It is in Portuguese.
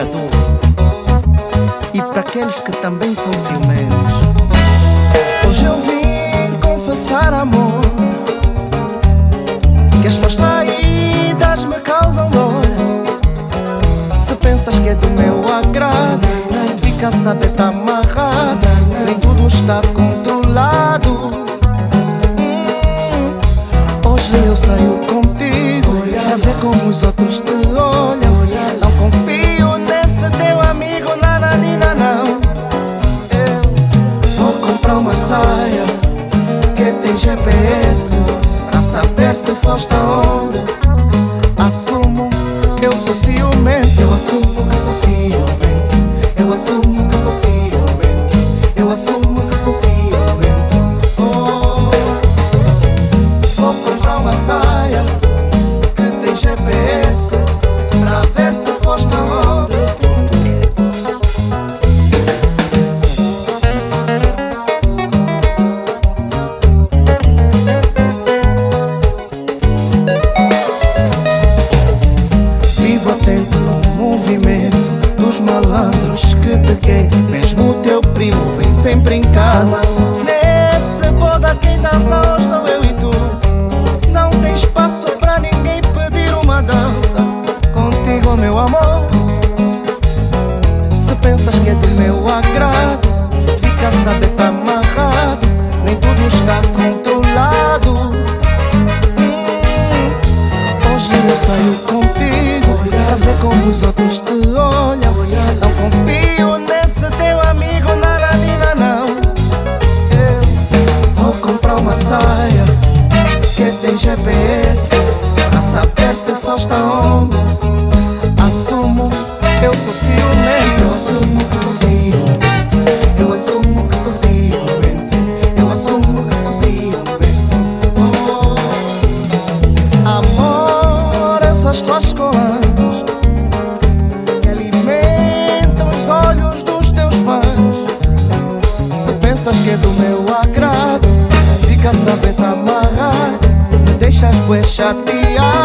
tu. E para aqueles que também são ciumentos, hoje eu vim confessar, amor, que as tuas saídas me causam dor. Se pensas que é do meu agrado, fica a saber, tá amarrado, nem tudo está controlado. Hoje eu saio contigo pra ver como os outros te olham. Não confio nesse teu amigo, nananina, não. Eu vou comprar uma saia que tem GPS pra saber se foste aonde. Assumo, eu sou ciumento. Eu assumo que sou ciumento. Eu assumo que sou ciumento. Eu assumo que sou ciumento. Oh, vou comprar uma saia que tem GPS pra ver se foste aonde. Vivo atento no movimento dos malandros que te querem. Mesmo o teu primo vem sempre em casa. Nesse boda quem dança hoje sou eu e tu. Não tem espaço pra ninguém pedir uma dança contigo, meu amor. Se pensas que é do meu agrado, fica a saber, tá amarrado, nem tudo está controlado. Hoje eu saio contigo pra ver como os outros te olham. Não confio nesse teu amigo, nananina, não. Eu vou comprar uma saia que tem GPS pra saber se foste aonde. Assumo, eu sou ciumento. Eu assumo que sou ciumento. Eu assumo que sou ciumento. Eu assumo que sou ciumento. Oh, amor, essas tuas cores que alimentam os olhos dos teus fãs. Se pensas que é do meu agrado, fica a saber, tá amarrado, me deixas bué chateado.